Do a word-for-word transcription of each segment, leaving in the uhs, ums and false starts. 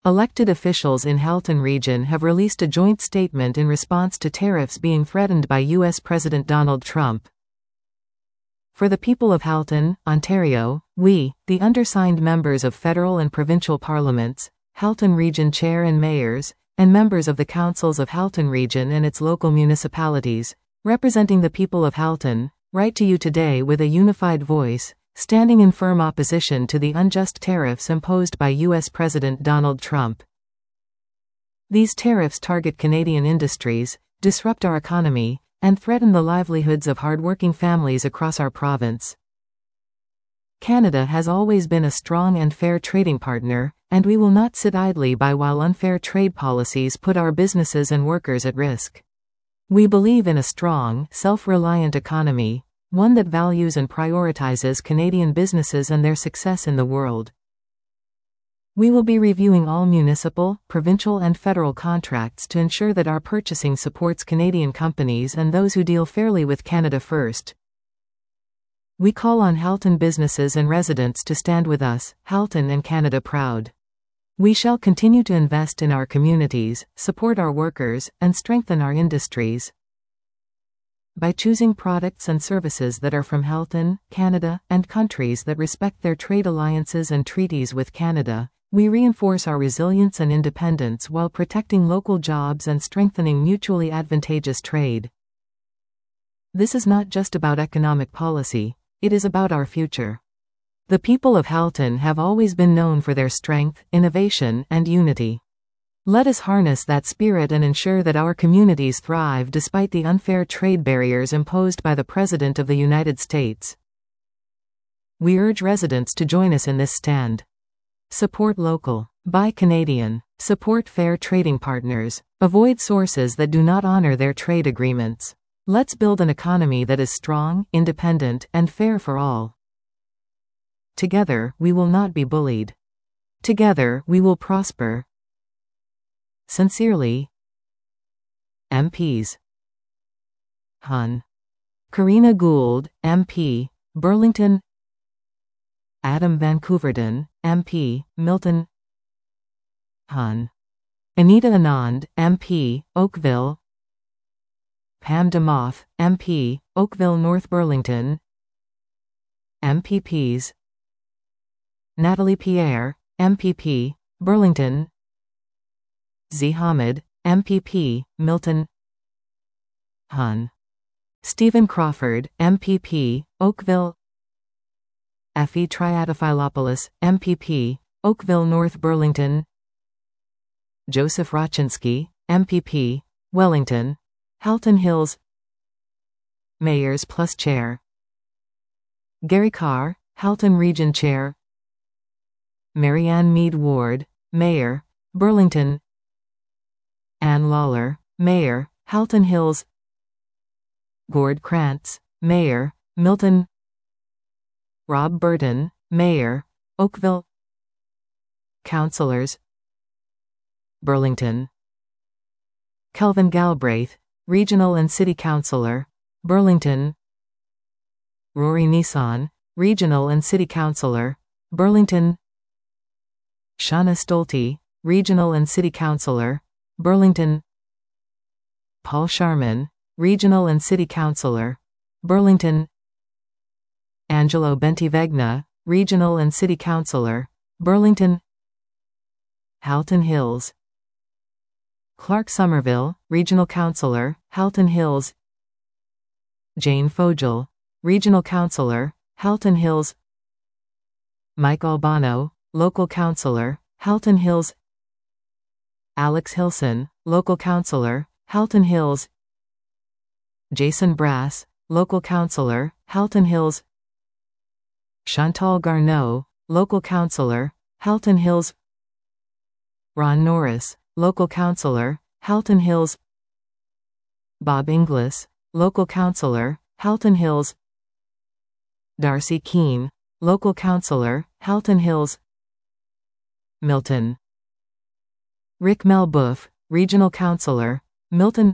Elected officials in Halton Region have released a joint statement in response to tariffs being threatened by U S President Donald Trump. For the people of Halton, Ontario, we, the undersigned members of federal and provincial parliaments, Halton Region Chair and Mayors, and members of the councils of Halton Region and its local municipalities, representing the people of Halton, write to you today with a unified voice, standing in firm opposition to the unjust tariffs imposed by U S President Donald Trump. These tariffs target Canadian industries, disrupt our economy, and threaten the livelihoods of hardworking families across our province. Canada has always been a strong and fair trading partner, and we will not sit idly by while unfair trade policies put our businesses and workers at risk. We believe in a strong, self-reliant economy, one that values and prioritizes Canadian businesses and their success in the world. We will be reviewing all municipal, provincial and federal contracts to ensure that our purchasing supports Canadian companies and those who deal fairly with Canada first. We call on Halton businesses and residents to stand with us, Halton and Canada proud. We shall continue to invest in our communities, support our workers, and strengthen our industries. By choosing products and services that are from Halton, Canada, and countries that respect their trade alliances and treaties with Canada, we reinforce our resilience and independence while protecting local jobs and strengthening mutually advantageous trade. This is not just about economic policy, it is about our future. The people of Halton have always been known for their strength, innovation, and unity. Let us harness that spirit and ensure that our communities thrive despite the unfair trade barriers imposed by the President of the United States. We urge residents to join us in this stand. Support local. Buy Canadian. Support fair trading partners. Avoid sources that do not honor their trade agreements. Let's build an economy that is strong, independent, and fair for all. Together, we will not be bullied. Together, we will prosper. Sincerely, M Ps. Hun. Karina Gould, M P, Burlington. Adam Van Couverden, M P, Milton. Hun. Anita Anand, M P, Oakville. Pam DeMoth, M P, Oakville North Burlington. M P Ps. Natalie Pierre, M P P, Burlington. Z. Hamid, M P P, Milton. Hun. Stephen Crawford, M P P, Oakville. Effie Triadaphilopoulos, M P P, Oakville North Burlington. Joseph Rachinsky, M P P, Wellington, Halton Hills. Mayors Plus Chair. Gary Carr, Halton Region Chair. Marianne Mead Ward, Mayor, Burlington. Ann Lawler, Mayor, Halton Hills. Gord Krantz, Mayor, Milton. Rob Burton, Mayor, Oakville. Councillors. Burlington. Kelvin Galbraith, Regional and City Councillor, Burlington. Rory Nissan, Regional and City Councillor, Burlington. Shauna Stolte, Regional and City Councillor, Burlington. Paul Sharman, Regional and City Councillor, Burlington. Angelo Bentivegna, Regional and City Councillor, Burlington. Halton Hills. Clark Somerville, Regional Councillor, Halton Hills. Jane Fogel, Regional Councillor, Halton Hills. Mike Albano, Local Councillor, Halton Hills. Alex Hilson, Local Councillor, Halton Hills. Jason Brass, Local Councillor, Halton Hills. Chantal Garneau, Local Councillor, Halton Hills. Ron Norris, Local Councillor, Halton Hills. Bob Inglis, Local Councillor, Halton Hills. Darcy Keene, Local Councillor, Halton Hills. Milton. Rick Melbuff, Regional Councillor, Milton.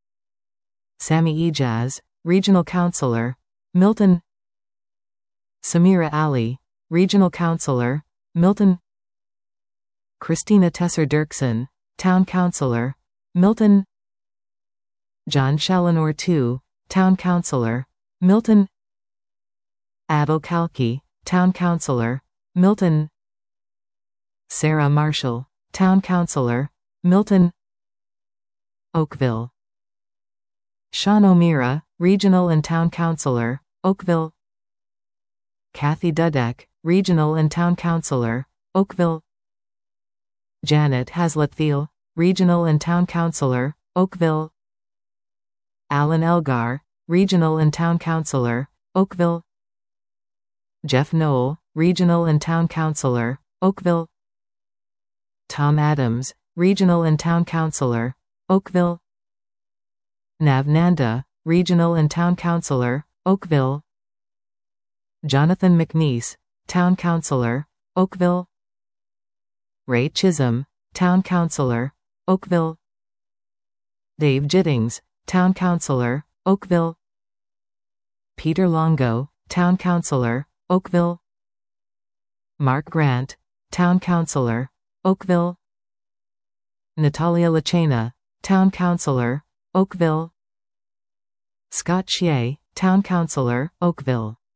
Sammy Ejaz, Regional Councillor, Milton. Samira Ali, Regional Councillor, Milton. Christina Tesser Dirksen, Town Councillor, Milton. John Challenor the second, Town Councillor, Milton. Adel Kalki, Town Councillor, Milton. Sarah Marshall, Town Councillor, Milton. Oakville. Sean O'Meara, Regional and Town Councillor, Oakville. Kathy Dudek, Regional and Town Councillor, Oakville. Janet Hazlitt Thiel, Regional and Town Councillor, Oakville. Alan Elgar, Regional and Town Councillor, Oakville. Jeff Knoll, Regional and Town Councillor, Oakville. Tom Adams, Regional and Town Councillor, Oakville. Nav Nanda, Regional and Town Councillor, Oakville. Jonathan McNeese, Town Councillor, Oakville. Ray Chisholm, Town Councillor, Oakville. Dave Giddings, Town Councillor, Oakville. Peter Longo, Town Councillor, Oakville. Mark Grant, Town Councillor, Oakville. Natalia Lachena, Town Councillor, Oakville. Scott Shea, Town Councillor, Oakville.